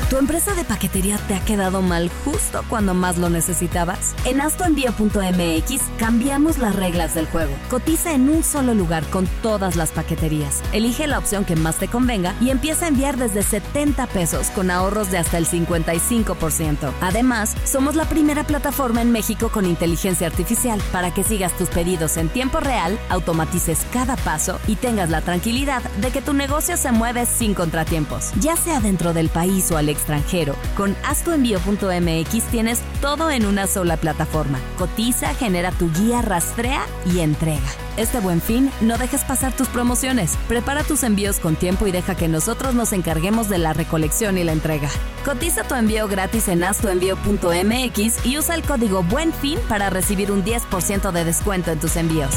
¿Tu empresa de paquetería te ha quedado mal justo cuando más lo necesitabas? En astoenvío.mx cambiamos las reglas del juego. Cotiza en un solo lugar con todas las paqueterías. Elige la opción que más te convenga y empieza a enviar desde 70 pesos con ahorros de hasta el 55%. Además, somos la primera plataforma en México con inteligencia artificial para que sigas tus pedidos en tiempo real, automatices cada paso y tengas la tranquilidad de que tu negocio se mueve sin contratiempos. Ya sea dentro del país o al extranjero, con astoenvío.mx tienes todo en una sola plataforma. Cotiza, genera tu guía, rastrea y entrega. Este Buen Fin, no dejes pasar tus promociones. Prepara tus envíos con tiempo y deja que nosotros nos encarguemos de la recolección y la entrega. Cotiza tu envío gratis en astoenvío.mx y usa el código Buen Fin para recibir un 10% de descuento en tus envíos.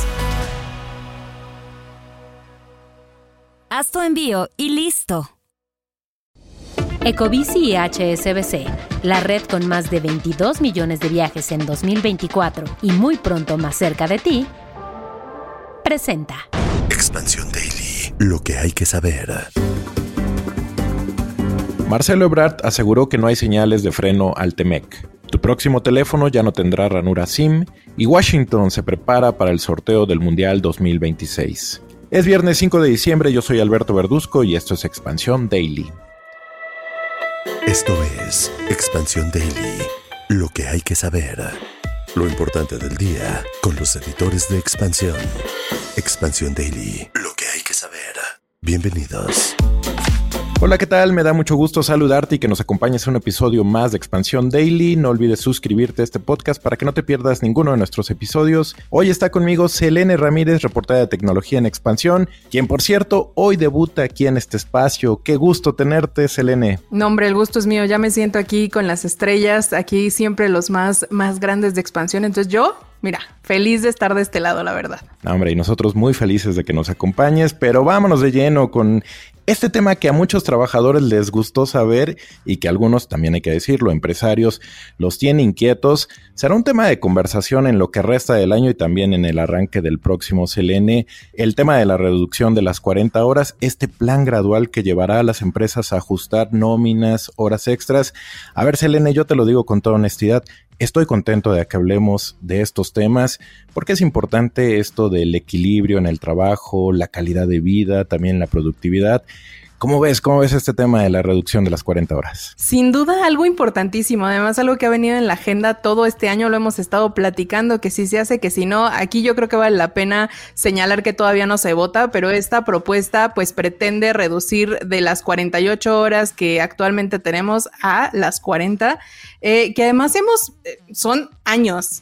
Haz tu envío y listo. Ecobici y HSBC, la red con más de 22 millones de viajes en 2024 y muy pronto más cerca de ti, presenta Expansión Daily, lo que hay que saber. Marcelo Ebrard aseguró que no hay señales de freno al Temec. Tu próximo teléfono ya no tendrá ranura SIM y Washington se prepara para el sorteo del Mundial 2026. Es viernes 5 de diciembre, yo soy Alberto Verduzco y esto es Expansión Daily. Esto es Expansión Daily, lo que hay que saber. Lo importante del día con los editores de Expansión. Expansión Daily, lo que hay que saber. Bienvenidos. Hola, ¿qué tal? Me da mucho gusto saludarte y que nos acompañes a un episodio más de Expansión Daily. No olvides suscribirte a este podcast para que no te pierdas ninguno de nuestros episodios. Hoy está conmigo Selene Ramírez, reportera de tecnología en Expansión, quien, por cierto, hoy debuta aquí en este espacio. Qué gusto tenerte, Selene. No, hombre, el gusto es mío. Ya me siento aquí con las estrellas, aquí siempre los más grandes de Expansión. Entonces mira, feliz de estar de este lado, la verdad. No, hombre, y nosotros muy felices de que nos acompañes, pero vámonos de lleno con este tema que a muchos trabajadores les gustó saber y que algunos, también hay que decirlo, empresarios, los tiene inquietos. Será un tema de conversación en lo que resta del año y también en el arranque del próximo, Selene. El tema de la reducción de las 40 horas, este plan gradual que llevará a las empresas a ajustar nóminas, horas extras. A ver, Selene, yo te lo digo con toda honestidad. Estoy contento de que hablemos de estos temas porque es importante esto del equilibrio en el trabajo, la calidad de vida, también la productividad. ¿Cómo ves este tema de la reducción de las 40 horas? Sin duda algo importantísimo, además algo que ha venido en la agenda todo este año, lo hemos estado platicando, que si se hace, que si no. Aquí yo creo que vale la pena señalar que todavía no se vota, pero esta propuesta pues pretende reducir de las 48 horas que actualmente tenemos a las 40, que además son años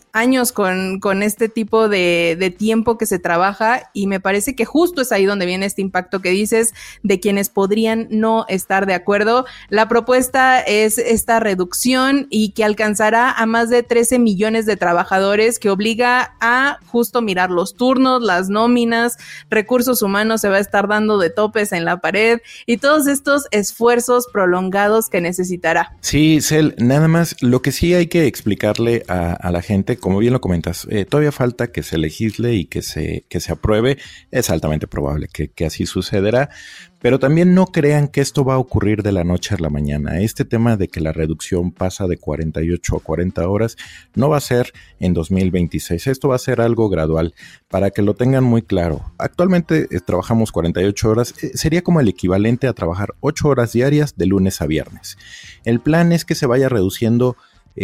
con este tipo de tiempo que se trabaja, y me parece que justo es ahí donde viene este impacto que dices de quienes podrían no estar de acuerdo. La propuesta es esta reducción y que alcanzará a más de 13 millones de trabajadores, que obliga a justo mirar los turnos, las nóminas, recursos humanos se va a estar dando de topes en la pared y todos estos esfuerzos prolongados que necesitará. Sí, Cel, nada más, lo que sí hay que explicarle a la gente, como bien lo comentas, todavía falta que se legisle y que se apruebe. Es altamente probable que así sucederá, pero también no crean que esto va a ocurrir de la noche a la mañana. Este tema de que la reducción pasa de 48 a 40 horas no va a ser en 2026. Esto va a ser algo gradual, para que lo tengan muy claro. Actualmente trabajamos 48 horas, sería como el equivalente a trabajar 8 horas diarias de lunes a viernes. El plan es que se vaya reduciendo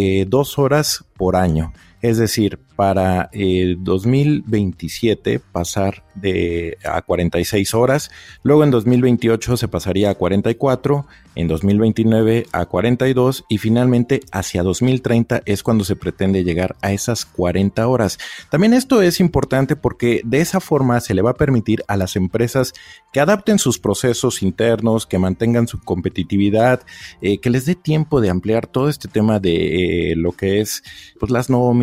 2 horas por año. Es decir, para 2027 pasar a 46 horas, luego en 2028 se pasaría a 44, en 2029 a 42 y finalmente hacia 2030 es cuando se pretende llegar a esas 40 horas. También esto es importante porque de esa forma se le va a permitir a las empresas que adapten sus procesos internos, que mantengan su competitividad, que les dé tiempo de ampliar todo este tema de lo que es pues, las nóminas,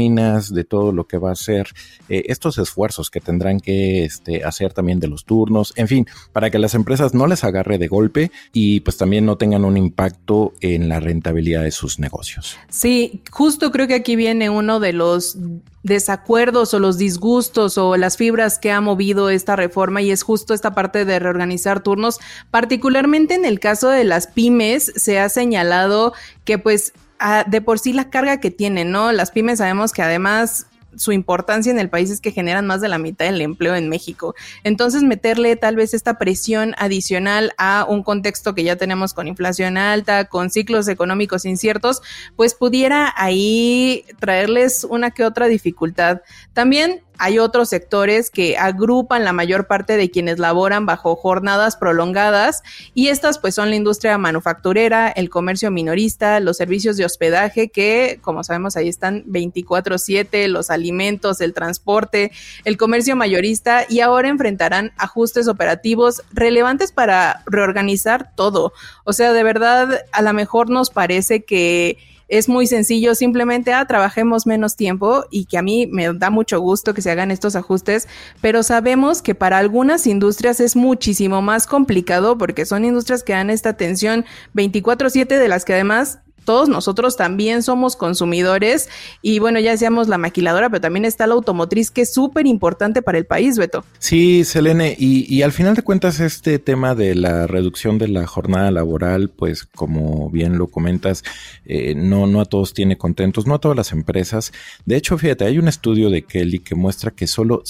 nóminas, de todo lo que va a ser estos esfuerzos que tendrán que hacer también de los turnos, en fin, para que las empresas no les agarre de golpe y pues también no tengan un impacto en la rentabilidad de sus negocios. Sí, justo creo que aquí viene uno de los desacuerdos o los disgustos o las fibras que ha movido esta reforma, y es justo esta parte de reorganizar turnos. Particularmente en el caso de las pymes se ha señalado que pues de por sí la carga que tienen, ¿no? Las pymes sabemos que además su importancia en el país es que generan más de la mitad del empleo en México. Entonces, meterle tal vez esta presión adicional a un contexto que ya tenemos con inflación alta, con ciclos económicos inciertos, pues pudiera ahí traerles una que otra dificultad. También hay otros sectores que agrupan la mayor parte de quienes laboran bajo jornadas prolongadas, y estas pues son la industria manufacturera, el comercio minorista, los servicios de hospedaje que, como sabemos, ahí están 24/7, los alimentos, el transporte, el comercio mayorista, y ahora enfrentarán ajustes operativos relevantes para reorganizar todo. O sea, de verdad, a lo mejor nos parece que es muy sencillo, simplemente trabajemos menos tiempo, y que a mí me da mucho gusto que se hagan estos ajustes, pero sabemos que para algunas industrias es muchísimo más complicado porque son industrias que dan esta atención 24/7, de las que además todos nosotros también somos consumidores. Y bueno, ya decíamos la maquiladora, pero también está la automotriz, que es súper importante para el país, Beto. Sí, Selene, y al final de cuentas este tema de la reducción de la jornada laboral, pues como bien lo comentas, no a todos tiene contentos, no a todas las empresas. De hecho, fíjate, hay un estudio de Kelly que muestra que solo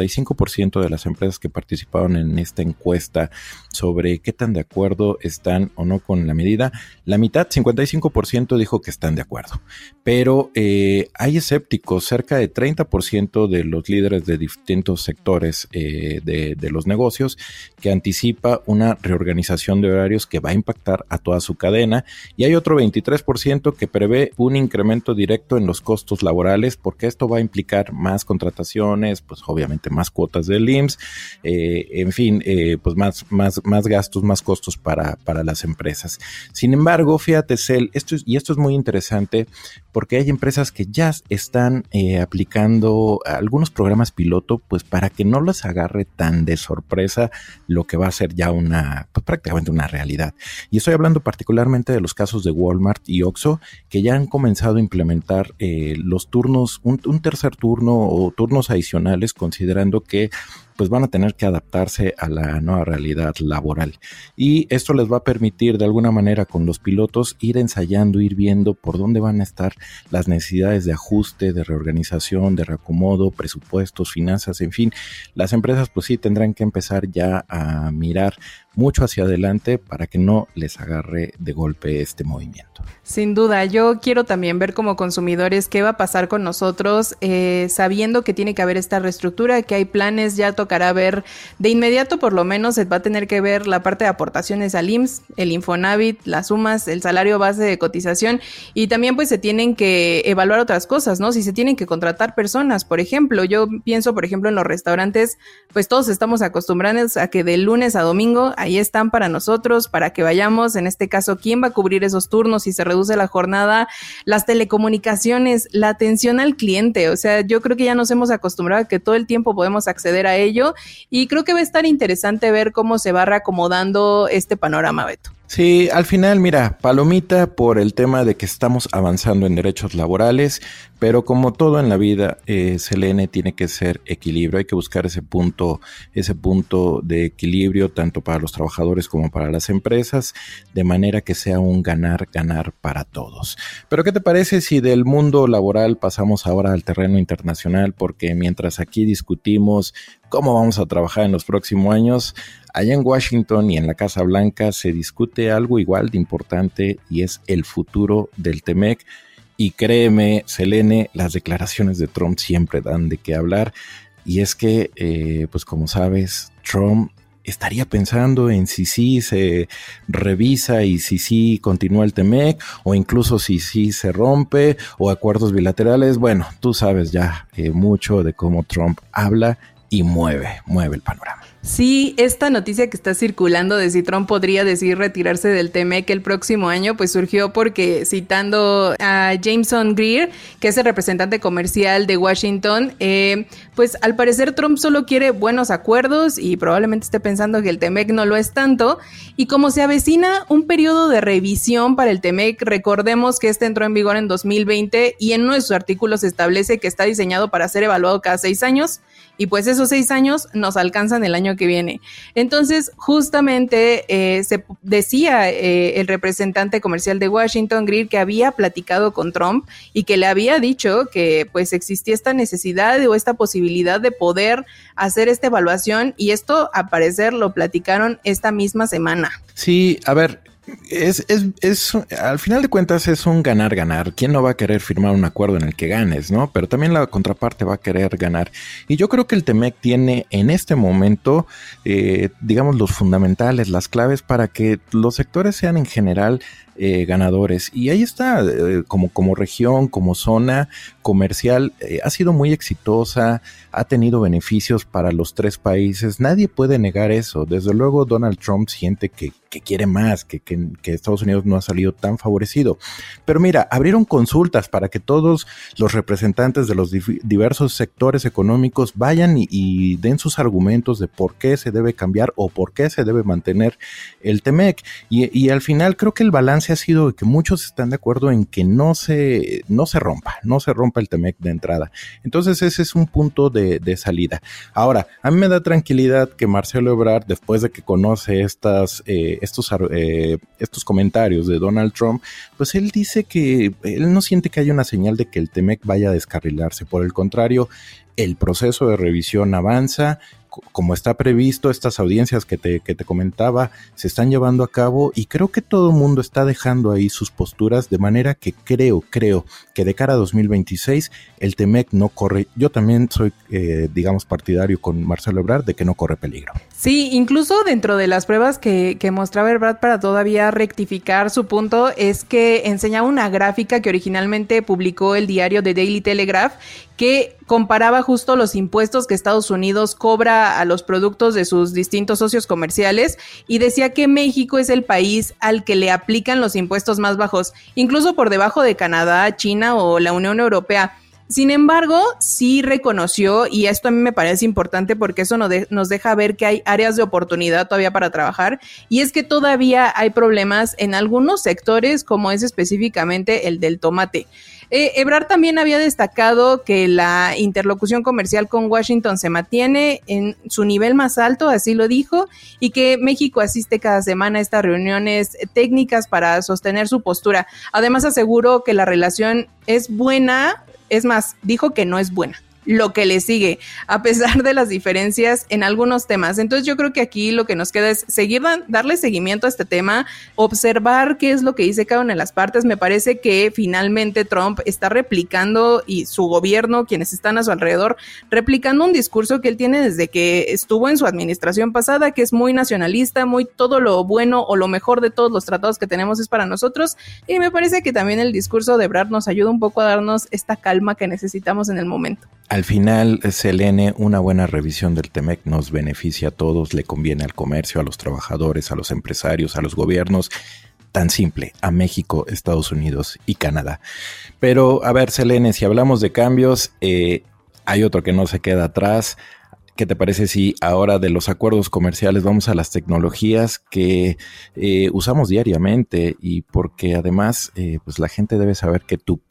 55% de las empresas que participaron en esta encuesta sobre qué tan de acuerdo están o no con la medida, la mitad, 55%, dijo que están de acuerdo, pero hay escépticos. Cerca de 30% de los líderes de distintos sectores de los negocios que anticipa una reorganización de horarios que va a impactar a toda su cadena, y hay otro 23% que prevé un incremento directo en los costos laborales, porque esto va a implicar más contrataciones, pues obviamente más cuotas del IMSS, en fin, pues más gastos, más costos para las empresas. Sin embargo, fíjate, Cel, esto es muy interesante porque hay empresas que ya están aplicando algunos programas piloto, pues para que no les agarre tan de sorpresa lo que va a ser ya pues prácticamente una realidad. Y estoy hablando particularmente de los casos de Walmart y Oxxo, que ya han comenzado a implementar los turnos, un tercer turno o turnos adicionales, considerando que pues van a tener que adaptarse a la nueva realidad laboral. Y esto les va a permitir de alguna manera con los pilotos ir ensayando, ir viendo por dónde van a estar las necesidades de ajuste, de reorganización, de reacomodo, presupuestos, finanzas, en fin. Las empresas pues sí tendrán que empezar ya a mirar mucho hacia adelante para que no les agarre de golpe este movimiento. Sin duda, yo quiero también ver como consumidores qué va a pasar con nosotros, sabiendo que tiene que haber esta reestructura, que hay planes. Ya tocará ver de inmediato, por lo menos se va a tener que ver la parte de aportaciones al IMSS, el Infonavit, las sumas, el salario base de cotización, y también pues se tienen que evaluar otras cosas, ¿no? Si se tienen que contratar personas, por ejemplo, yo pienso, por ejemplo, en los restaurantes, pues todos estamos acostumbrados a que de lunes a domingo ahí están para nosotros, para que vayamos. En este caso, ¿quién va a cubrir esos turnos si se reduce la jornada? Las telecomunicaciones, la atención al cliente. O sea, yo creo que ya nos hemos acostumbrado a que todo el tiempo podemos acceder a ello, y creo que va a estar interesante ver cómo se va reacomodando este panorama, Beto. Sí, al final, mira, palomita por el tema de que estamos avanzando en derechos laborales, pero como todo en la vida, Selene, tiene que ser equilibrio. Hay que buscar ese punto de equilibrio tanto para los trabajadores como para las empresas, de manera que sea un ganar para todos. Pero ¿qué te parece si del mundo laboral pasamos ahora al terreno internacional? Porque mientras aquí discutimos cómo vamos a trabajar en los próximos años, allá en Washington y en la Casa Blanca se discute algo igual de importante, y es el futuro del TEMEC. Y créeme, Selene, las declaraciones de Trump siempre dan de qué hablar, y es que, pues como sabes, Trump estaría pensando en si sí se revisa y si sí continúa el TEMEC, o incluso si sí se rompe, o acuerdos bilaterales. Bueno, tú sabes ya mucho de cómo Trump habla y mueve el panorama. Sí, esta noticia que está circulando de si Trump podría decidir retirarse del TMEC el próximo año, pues surgió porque, citando a Jameson Greer, que es el representante comercial de Washington, pues al parecer Trump solo quiere buenos acuerdos y probablemente esté pensando que el TMEC no lo es tanto. Y como se avecina un periodo de revisión para el TMEC, recordemos que este entró en vigor en 2020 y en uno de sus artículos establece que está diseñado para ser evaluado cada 6 años. Y pues esos 6 años nos alcanzan el año que viene. Entonces, justamente se decía el representante comercial de Washington, Greer, que había platicado con Trump y que le había dicho que pues existía esta necesidad o esta posibilidad de poder hacer esta evaluación, y esto, a parecer, lo platicaron esta misma semana. Sí, a ver, es al final de cuentas es un ganar-ganar. ¿Quién no va a querer firmar un acuerdo en el que ganes, no? Pero también la contraparte va a querer ganar. Y yo creo que el TMEC tiene en este momento, digamos, los fundamentales, las claves para que los sectores sean en general ganadores. Y ahí está, como región, como zona comercial, ha sido muy exitosa, ha tenido beneficios para los 3 países. Nadie puede negar eso. Desde luego Donald Trump siente que quiere más, que Estados Unidos no ha salido tan favorecido. Pero mira, abrieron consultas para que todos los representantes de los diversos sectores económicos vayan y den sus argumentos de por qué se debe cambiar o por qué se debe mantener el TMEC. Y al final creo que el balance ha sido que muchos están de acuerdo en que no se rompa el TMEC de entrada. Entonces ese es un punto de salida. Ahora, a mí me da tranquilidad que Marcelo Ebrard, después de que conoce estos comentarios de Donald Trump, pues él dice que él no siente que haya una señal de que el TMEC vaya a descarrilarse. Por el contrario, el proceso de revisión avanza. Como está previsto, estas audiencias que te comentaba se están llevando a cabo y creo que todo el mundo está dejando ahí sus posturas, de manera que creo que de cara a 2026 el TMEC no corre. Yo también soy, digamos, partidario con Marcelo Ebrard de que no corre peligro. Sí, incluso dentro de las pruebas que mostraba Ebrard para todavía rectificar su punto, es que enseñaba una gráfica que originalmente publicó el diario The Daily Telegraph, que comparaba justo los impuestos que Estados Unidos cobra a los productos de sus distintos socios comerciales, y decía que México es el país al que le aplican los impuestos más bajos, incluso por debajo de Canadá, China o la Unión Europea. Sin embargo, sí reconoció, y esto a mí me parece importante porque eso nos deja ver que hay áreas de oportunidad todavía para trabajar, y es que todavía hay problemas en algunos sectores, como es específicamente el del tomate. Ebrard también había destacado que la interlocución comercial con Washington se mantiene en su nivel más alto, así lo dijo, y que México asiste cada semana a estas reuniones técnicas para sostener su postura. Además, aseguró que la relación es buena, es más, dijo que no es buena, lo que le sigue, a pesar de las diferencias en algunos temas. Entonces yo creo que aquí lo que nos queda es seguir, darle seguimiento a este tema, observar qué es lo que dice cada una de las partes. Me parece que finalmente Trump está replicando, y su gobierno, quienes están a su alrededor, replicando un discurso que él tiene desde que estuvo en su administración pasada, que es muy nacionalista, muy todo lo bueno o lo mejor de todos los tratados que tenemos es para nosotros, y me parece que también el discurso de Ebrard nos ayuda un poco a darnos esta calma que necesitamos en el momento. Al final, Selene, una buena revisión del TMEC nos beneficia a todos, le conviene al comercio, a los trabajadores, a los empresarios, a los gobiernos. Tan simple, a México, Estados Unidos y Canadá. Pero, a ver, Selene, si hablamos de cambios, hay otro que no se queda atrás. ¿Qué te parece si ahora de los acuerdos comerciales vamos a las tecnologías que usamos diariamente? Y porque además pues la gente debe saber que su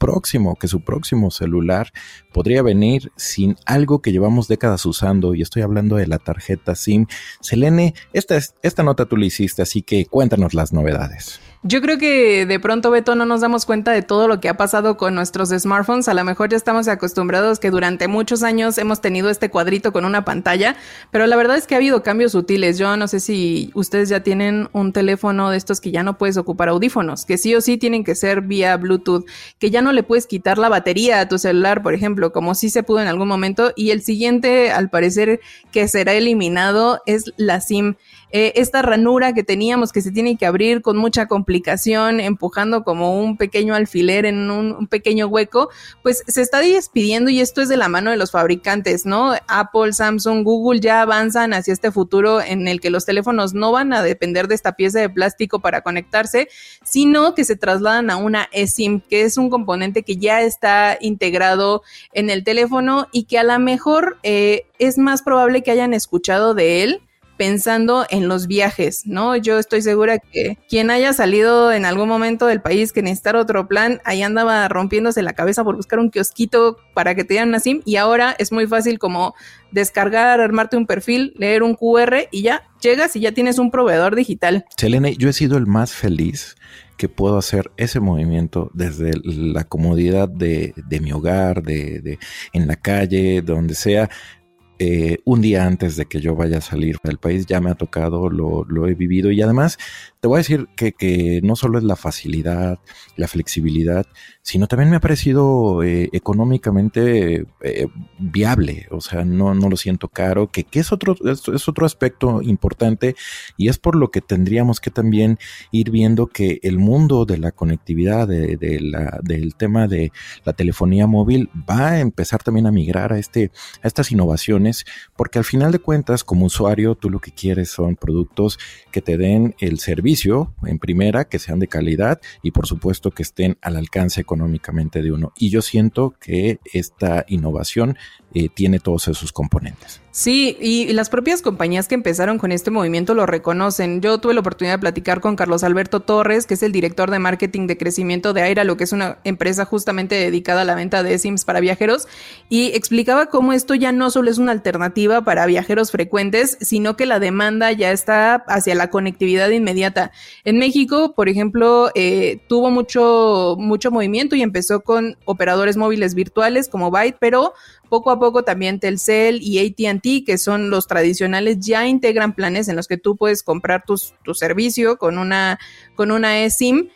próximo celular podría venir sin algo que llevamos décadas usando, y estoy hablando de la tarjeta SIM. Selene, esta nota tú la hiciste, así que cuéntanos las novedades. Yo creo que de pronto, Beto, no nos damos cuenta de todo lo que ha pasado con nuestros smartphones. A lo mejor ya estamos acostumbrados que durante muchos años hemos tenido este cuadrito con una pantalla, pero la verdad es que ha habido cambios sutiles. Yo no sé si ustedes ya tienen un teléfono de estos que ya no puedes ocupar audífonos, que sí o sí tienen que ser vía Bluetooth, que ya no le puedes quitar la batería a tu celular, por ejemplo, como sí se pudo en algún momento, y el siguiente, al parecer, que será eliminado es la SIM. esta ranura que teníamos que se tiene que abrir con mucha complicación, empujando como un pequeño alfiler en un pequeño hueco, pues se está despidiendo, y esto es de la mano de los fabricantes, ¿no? Apple, Samsung, Google ya avanzan hacia este futuro en el que los teléfonos no van a depender de esta pieza de plástico para conectarse, sino que se trasladan a una eSIM, que es un componente que ya está integrado en el teléfono y que a lo mejor es más probable que hayan escuchado de él pensando en los viajes, ¿no? Yo estoy segura que quien haya salido en algún momento del país que necesitara otro plan, ahí andaba rompiéndose la cabeza por buscar un kiosquito para que te dieran una SIM, y ahora es muy fácil como descargar, armarte un perfil, leer un QR y ya llegas y ya tienes un proveedor digital. Selene, yo he sido el más feliz que puedo hacer ese movimiento desde la comodidad de mi hogar, de en la calle, donde sea. Un día antes de que yo vaya a salir del país ya me ha tocado, lo he vivido, y además te voy a decir que no solo es la facilidad, la flexibilidad, sino también me ha parecido económicamente viable. O sea, no lo siento caro, que es otro aspecto importante, y es por lo que tendríamos que también ir viendo que el mundo de la conectividad, del tema de la telefonía móvil va a empezar también a migrar a estas innovaciones, porque al final de cuentas, como usuario, tú lo que quieres son productos que te den el servicio en primera, que sean de calidad y por supuesto que estén al alcance económicamente de uno. Y yo siento que esta innovación tiene todos esos componentes. Sí, y las propias compañías que empezaron con este movimiento lo reconocen. Yo tuve la oportunidad de platicar con Carlos Alberto Torres, que es el director de marketing de crecimiento de Aira, lo que es una empresa justamente dedicada a la venta de SIMs para viajeros, y explicaba cómo esto ya no solo es una alternativa para viajeros frecuentes, sino que la demanda ya está hacia la conectividad inmediata. En México, por ejemplo, tuvo mucho movimiento y empezó con operadores móviles virtuales como Byte, pero poco a poco también Telcel y AT&T, que son los tradicionales, ya integran planes en los que tú puedes comprar tu servicio con una eSIM.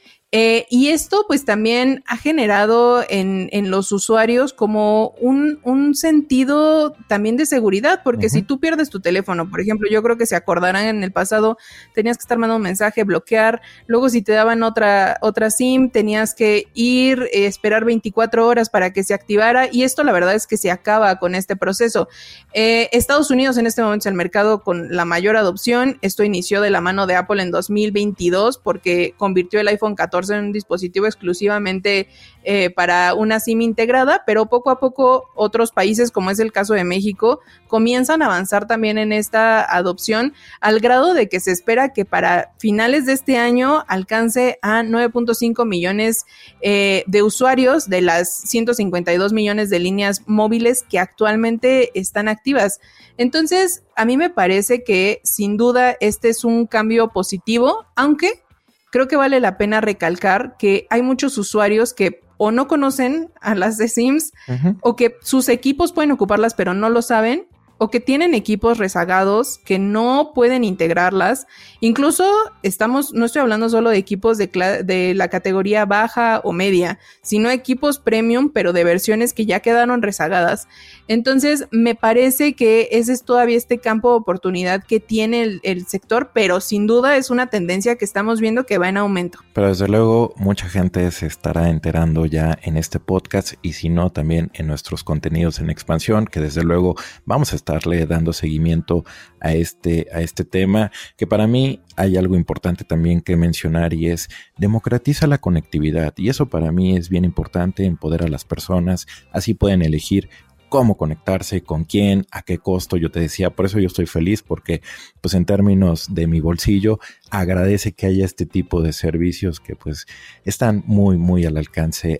Y esto pues también ha generado en los usuarios como un sentido también de seguridad, porque si tú pierdes tu teléfono, por ejemplo, yo creo que se acordarán en el pasado, tenías que estar mandando un mensaje, bloquear, luego si te daban otra SIM, tenías que ir, esperar 24 horas para que se activara, y esto la verdad es que se acaba con este proceso. Estados Unidos en este momento es el mercado con la mayor adopción. Esto inició de la mano de Apple en 2022 porque convirtió el iPhone 14 en un dispositivo exclusivamente para una SIM integrada, pero poco a poco otros países, como es el caso de México, comienzan a avanzar también en esta adopción, al grado de que se espera que para finales de este año alcance a 9.5 millones de usuarios de las 152 millones de líneas móviles que actualmente están activas. Entonces, a mí me parece que sin duda este es un cambio positivo, aunque creo que vale la pena recalcar que hay muchos usuarios que o no conocen a las de SIMs, o que sus equipos pueden ocuparlas pero no lo saben, o que tienen equipos rezagados que no pueden integrarlas. Incluso no estoy hablando solo de equipos de la categoría baja o media, sino equipos premium, pero de versiones que ya quedaron rezagadas. Entonces, me parece que ese es todavía este campo de oportunidad que tiene el sector, pero sin duda es una tendencia que estamos viendo que va en aumento. Pero desde luego, mucha gente se estará enterando ya en este podcast, y si no, también en nuestros contenidos en expansión, que desde luego vamos a estarle dando seguimiento a este tema, que para mí hay algo importante también que mencionar, y es democratiza la conectividad, y eso para mí es bien importante, empoderar a las personas, así pueden elegir cómo conectarse, con quién, a qué costo. Yo te decía, por eso yo estoy feliz, porque pues en términos de mi bolsillo agradece que haya este tipo de servicios que pues están muy muy al alcance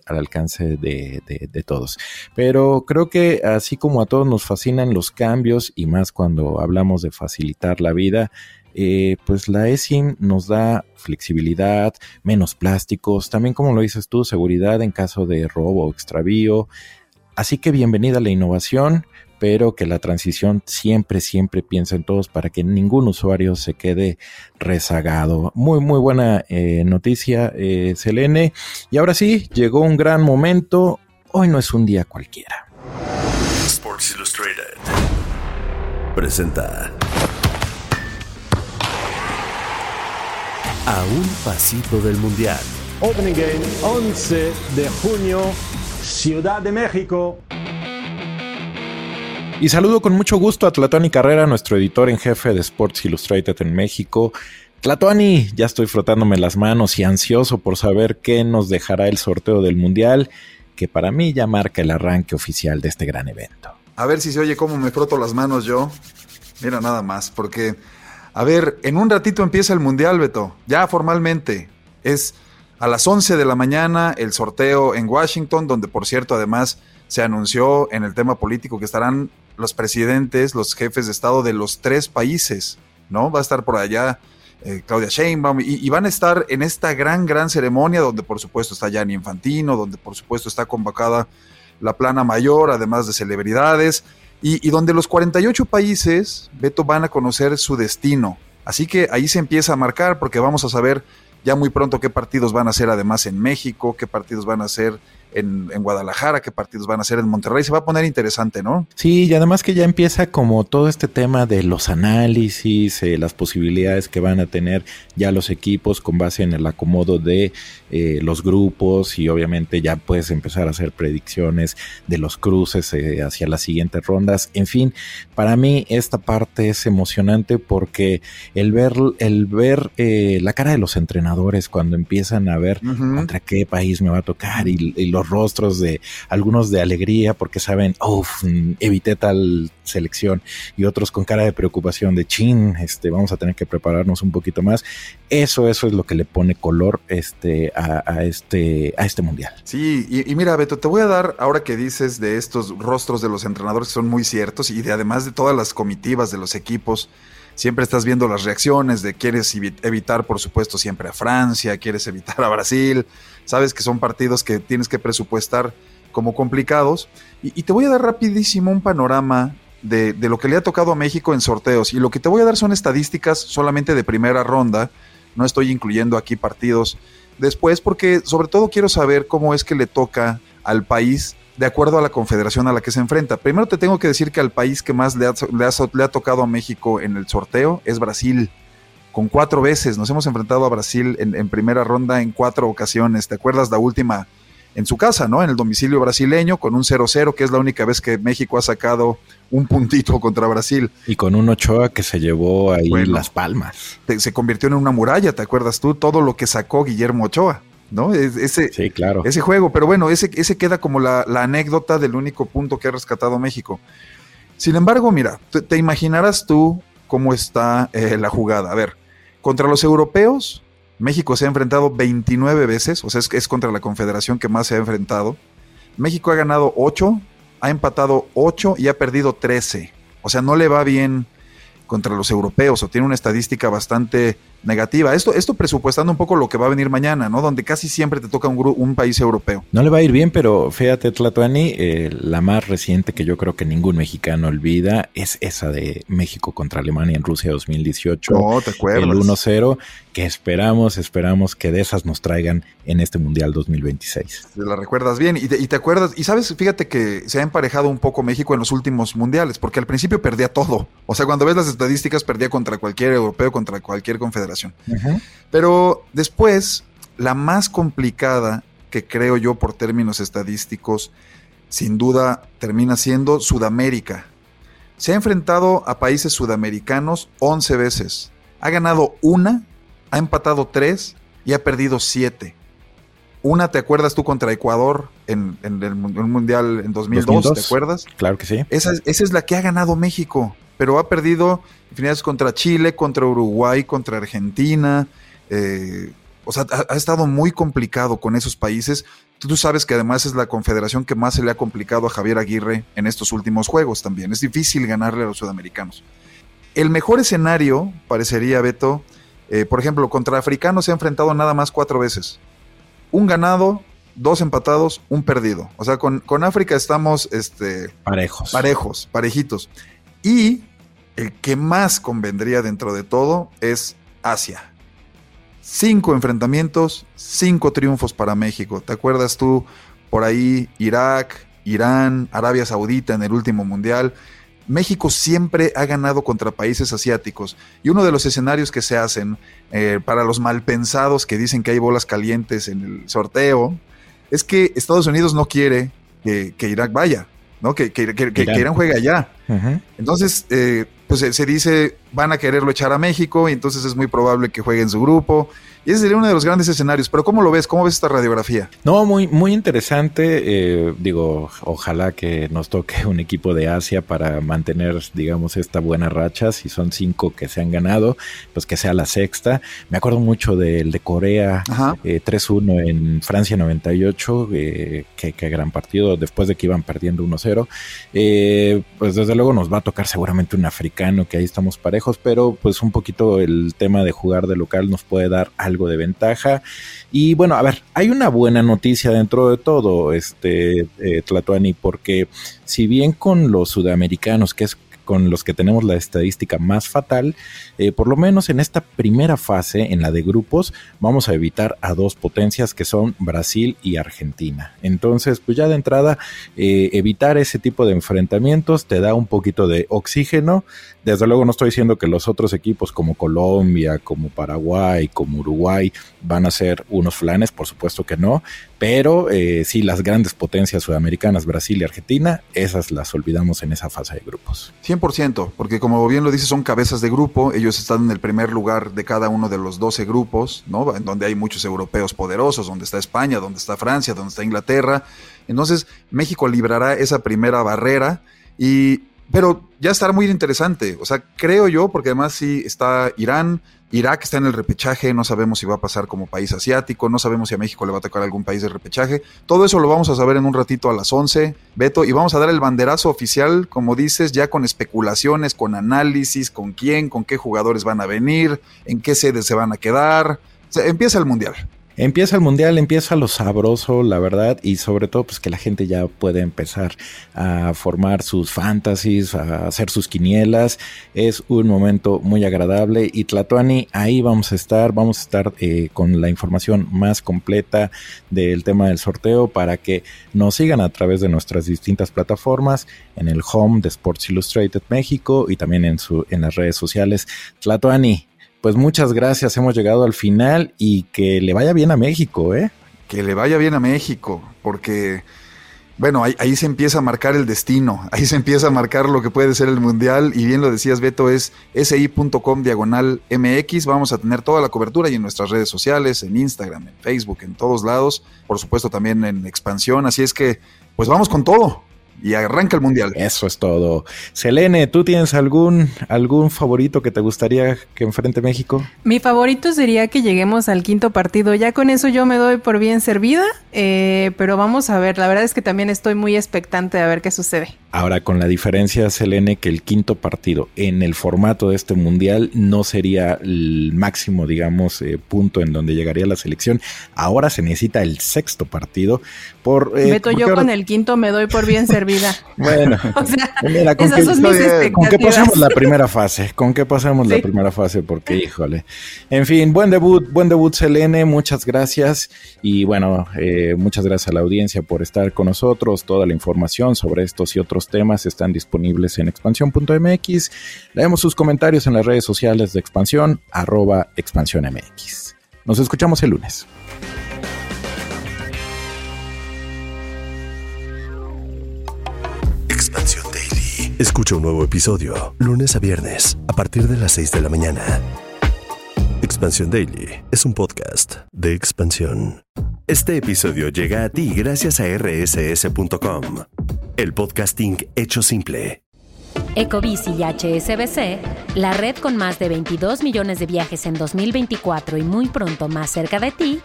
de todos. Pero creo que así como a todos nos fascinan los cambios, y más cuando hablamos de facilitar la vida, pues la eSIM nos da flexibilidad, menos plásticos, también como lo dices tú, seguridad en caso de robo o extravío. Así que bienvenida a la innovación, pero que la transición siempre piensa en todos para que ningún usuario se quede rezagado. Muy buena noticia, Selene. Y ahora sí, llegó un gran momento. Hoy no es un día cualquiera. Sports Illustrated presenta A un pasito del Mundial. Opening Game, 11 de junio, Ciudad de México. Y saludo con mucho gusto a Tlatuani Carrera, nuestro editor en jefe de Sports Illustrated en México. Tlatuani, ya estoy frotándome las manos y ansioso por saber qué nos dejará el sorteo del Mundial, que para mí ya marca el arranque oficial de este gran evento. A ver si se oye cómo me froto las manos yo. Mira nada más, porque... A ver, en un ratito empieza el Mundial, Beto. Ya formalmente. Es a las 11 de la mañana el sorteo en Washington, donde por cierto además se anunció en el tema político que estarán los presidentes, los jefes de Estado de los 3 países, ¿no? Va a estar por allá Claudia Sheinbaum y van a estar en esta gran ceremonia donde por supuesto está Gianni Infantino, donde por supuesto está convocada la plana mayor, además de celebridades. Y donde los 48 países, Beto, van a conocer su destino. Así que ahí se empieza a marcar porque vamos a saber ya muy pronto qué partidos van a ser además en México, qué partidos van a ser en Guadalajara, qué partidos van a ser en Monterrey. Se va a poner interesante, ¿no? Sí, y además que ya empieza como todo este tema de los análisis, las posibilidades que van a tener ya los equipos con base en el acomodo de los grupos, y obviamente ya puedes empezar a hacer predicciones de los cruces hacia las siguientes rondas. En fin, para mí esta parte es emocionante porque el ver la cara de los entrenadores cuando empiezan a ver contra qué país me va a tocar y los rostros de algunos de alegría porque saben, evité tal selección, y otros con cara de preocupación de vamos a tener que prepararnos un poquito más. Eso es lo que le pone color a este mundial. Sí, y mira, Beto, te voy a dar, ahora que dices de estos rostros de los entrenadores que son muy ciertos, y además de todas las comitivas de los equipos, siempre estás viendo las reacciones de quieres evitar, por supuesto, siempre a Francia, quieres evitar a Brasil, sabes que son partidos que tienes que presupuestar como complicados, y te voy a dar rapidísimo un panorama de lo que le ha tocado a México en sorteos, y lo que te voy a dar son estadísticas solamente de primera ronda, no estoy incluyendo aquí partidos después, porque sobre todo quiero saber cómo es que le toca al país de acuerdo a la confederación a la que se enfrenta. Primero te tengo que decir que al país que más le ha tocado a México en el sorteo es Brasil, con 4 veces. Nos hemos enfrentado a Brasil en primera ronda en 4 ocasiones. ¿Te acuerdas la última en su casa, ¿no? En el domicilio brasileño, con un 0-0, que es la única vez que México ha sacado un puntito contra Brasil. Y con un Ochoa que se llevó ahí las palmas. Se convirtió en una muralla, ¿te acuerdas tú? Todo lo que sacó Guillermo Ochoa, ¿no? Sí, claro. Ese juego, pero bueno, ese queda como la anécdota del único punto que ha rescatado México. Sin embargo, mira, te imaginarás tú cómo está la jugada. A ver, contra los europeos, México se ha enfrentado 29 veces, o sea, es contra la confederación que más se ha enfrentado. México ha ganado 8, ha empatado 8 y ha perdido 13. O sea, no le va bien contra los europeos, o tiene una estadística bastante negativa. Esto presupuestando un poco lo que va a venir mañana, ¿no? Donde casi siempre te toca un país europeo. No le va a ir bien, pero fíjate, Tlatuani, la más reciente que yo creo que ningún mexicano olvida es esa de México contra Alemania en Rusia 2018. No, ¿te acuerdas? El 1-0, que esperamos que de esas nos traigan en este Mundial 2026. Te la recuerdas bien, y te acuerdas, y sabes, fíjate que se ha emparejado un poco México en los últimos mundiales, porque al principio perdía todo. O sea, cuando ves las estadísticas, perdía contra cualquier europeo, contra cualquier confederación. Uh-huh. Pero después, la más complicada, que creo yo por términos estadísticos, sin duda termina siendo Sudamérica. Se ha enfrentado a países sudamericanos 11 veces. Ha ganado 1, ha empatado 3 y ha perdido 7. Una, ¿te acuerdas tú contra Ecuador en el Mundial en 2002? ¿Te acuerdas? Claro que sí. Esa es la que ha ganado México, pero ha perdido infinidades contra Chile, contra Uruguay, contra Argentina. O sea, ha estado muy complicado con esos países. Tú sabes que además es la confederación que más se le ha complicado a Javier Aguirre en estos últimos juegos también. Es difícil ganarle a los sudamericanos. El mejor escenario, parecería, Beto, por ejemplo, contra africanos se ha enfrentado nada más 4 veces. 1 ganado, 2 empatados, 1 perdido. O sea, con África estamos parejitos. Y el que más convendría dentro de todo es Asia. 5 enfrentamientos, 5 triunfos para México. ¿Te acuerdas tú? Por ahí Irak, Irán, Arabia Saudita en el último mundial. México siempre ha ganado contra países asiáticos, y uno de los escenarios que se hacen para los malpensados que dicen que hay bolas calientes en el sorteo es que Estados Unidos no quiere que Irak vaya, ¿no? Que Irán juegue allá. Uh-huh. Entonces, pues se dice, van a quererlo echar a México, y entonces es muy probable que juegue en su grupo. Y ese sería uno de los grandes escenarios. Pero ¿cómo lo ves? ¿Cómo ves esta radiografía? No, muy, muy interesante. Ojalá que nos toque un equipo de Asia para mantener, digamos, esta buena racha. Si son 5 que se han ganado, pues que sea la sexta. Me acuerdo mucho del de Corea, 3-1 en Francia 98. Qué gran partido, después de que iban perdiendo 1-0. Pues desde luego nos va a tocar seguramente un africano, que ahí estamos parejos, pero pues un poquito el tema de jugar de local nos puede dar algo de ventaja. Y bueno, a ver, hay una buena noticia dentro de todo, Tlatuani, porque si bien con los sudamericanos, que es con los que tenemos la estadística más fatal, por lo menos en esta primera fase, en la de grupos, vamos a evitar a 2 potencias que son Brasil y Argentina. Entonces, pues ya de entrada, evitar ese tipo de enfrentamientos te da un poquito de oxígeno. Desde luego no estoy diciendo que los otros equipos como Colombia, como Paraguay, como Uruguay van a ser unos flanes, por supuesto que no, pero sí, las grandes potencias sudamericanas, Brasil y Argentina, esas las olvidamos en esa fase de grupos. 100%, porque como bien lo dices, son cabezas de grupo, ellos están en el primer lugar de cada uno de los 12 grupos, ¿no? En donde hay muchos europeos poderosos, donde está España, donde está Francia, donde está Inglaterra. Entonces, México librará esa primera barrera, pero ya estará muy interesante, o sea, creo yo, porque además sí está Irán, Irak está en el repechaje, no sabemos si va a pasar como país asiático, no sabemos si a México le va a tocar algún país de repechaje. Todo eso lo vamos a saber en un ratito a las 11, Beto, y vamos a dar el banderazo oficial, como dices, ya con especulaciones, con análisis, con quién, con qué jugadores van a venir, en qué sedes se van a quedar. O sea, empieza el Mundial. Empieza el Mundial, empieza lo sabroso, la verdad, y sobre todo pues que la gente ya puede empezar a formar sus fantasies, a hacer sus quinielas. Es un momento muy agradable, y Tlatuani, ahí vamos a estar con la información más completa del tema del sorteo para que nos sigan a través de nuestras distintas plataformas, en el home de Sports Illustrated México y también en las redes sociales. Tlatuani, pues muchas gracias, hemos llegado al final, y que le vaya bien a México, ¿eh? Que le vaya bien a México, porque, bueno, ahí se empieza a marcar el destino, ahí se empieza a marcar lo que puede ser el Mundial, y bien lo decías, Beto, es si.com/MX, vamos a tener toda la cobertura y en nuestras redes sociales, en Instagram, en Facebook, en todos lados, por supuesto también en Expansión, así es que, pues vamos con todo. Y arranca el Mundial. Eso es todo. Selene, ¿tú tienes algún favorito que te gustaría que enfrente México? Mi favorito sería que lleguemos al 5º partido. Ya con eso yo me doy por bien servida, pero vamos a ver. La verdad es que también estoy muy expectante de ver qué sucede. Ahora, con la diferencia, Selene, que el 5º partido en el formato de este Mundial no sería el máximo, digamos, punto en donde llegaría la selección. Ahora se necesita el 6º partido. Beto, yo ahora... con el 5º me doy por bien servida. Bueno, o sea, mira, con que pasemos la primera fase, la primera fase, porque híjole. En fin, buen debut, Selene, muchas gracias. Y bueno, muchas gracias a la audiencia por estar con nosotros. Toda la información sobre estos y otros temas están disponibles en expansión.mx. Leemos sus comentarios en las redes sociales de Expansión, @expansiónmx. Nos escuchamos el lunes. Expansión Daily. Escucha un nuevo episodio lunes a viernes a partir de las 6 de la mañana. Expansión Daily es un podcast de Expansión. Este episodio llega a ti gracias a rss.com, el podcasting hecho simple. Ecobici y HSBC, la red con más de 22 millones de viajes en 2024 y muy pronto más cerca de ti,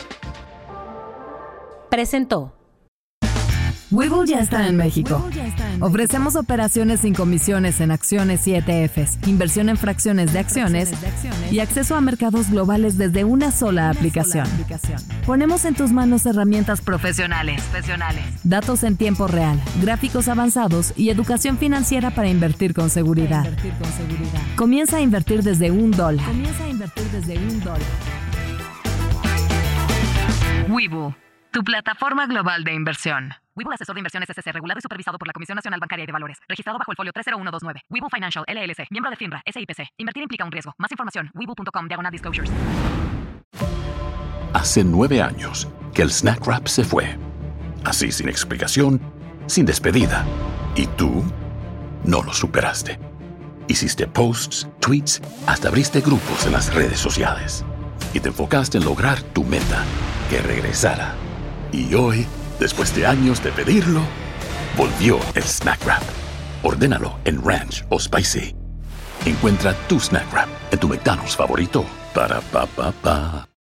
presentó. Webull ya está en México. Ofrecemos operaciones sin comisiones en acciones y ETFs, inversión en fracciones de acciones y acceso a mercados globales desde una sola aplicación. Ponemos en tus manos herramientas profesionales, datos en tiempo real, gráficos avanzados y educación financiera para invertir con seguridad. Comienza a invertir desde $1. Webull. tu plataforma global de inversión. Webull Asesor de Inversiones S.C., regulado y supervisado por la Comisión Nacional Bancaria y de Valores. Registrado bajo el folio 30129. Webull Financial, LLC. Miembro de FINRA, SIPC. Invertir implica un riesgo. Más información, webull.com/disclosures. Hace 9 años que el Snack Wrap se fue. Así, sin explicación, sin despedida. ¿Y tú? No lo superaste. Hiciste posts, tweets, hasta abriste grupos en las redes sociales. Y te enfocaste en lograr tu meta, que regresara. Y hoy, después de años de pedirlo, volvió el Snack Wrap. Ordénalo en Ranch o Spicy. Encuentra tu Snack Wrap en tu McDonald's favorito. Para pa pa pa.